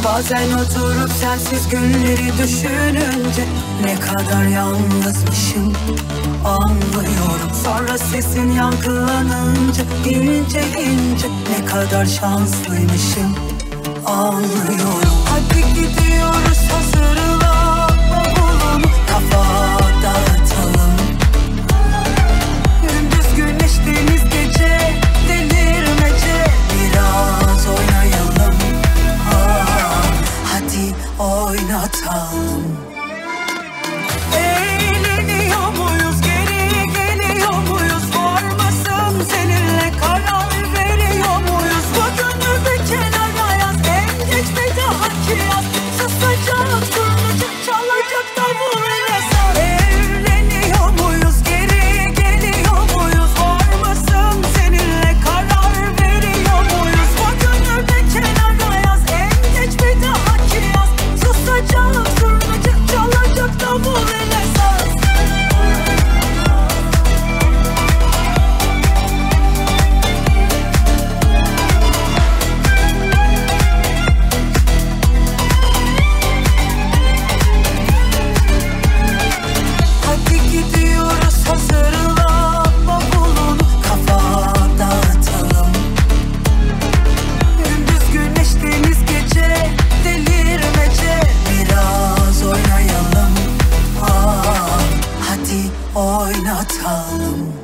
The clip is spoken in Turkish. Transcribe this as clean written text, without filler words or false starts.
Bazen oturup sensiz günleri düşününce ne kadar yalnızmışım anlıyorum. Sonra sesin yankılanınca ince ince ne kadar şanslıymışım anlıyorum. Hadi gidiyoruz, hazırla bavulunu, kafa dağıtalım. Gündüz güneş, deniz gece, delirmece biraz oynayalım. Hadi oynatalım. Eğleniyor muyuz, geri geliyor muyuz? Var mısın seninle, karar veriyor muyuz? Bugünü bir kenara yaz, en geç bir dahaki yaz. Susacak, duracak, çalacak davul ile saz. Evleniyor muyuz, geri geliyor muyuz? Var mısın seninle, karar veriyor muyuz? Bugünü bir kenara yaz, en geç bir dahaki yaz. Susacak, duracak, çalacak davul ile saz. Hadi gidiyoruz, hazırla bavulunu, kafa dağıtalım. Gündüz güneş, deniz gece, delirmece biraz oynayalım. Hadi oynatalım.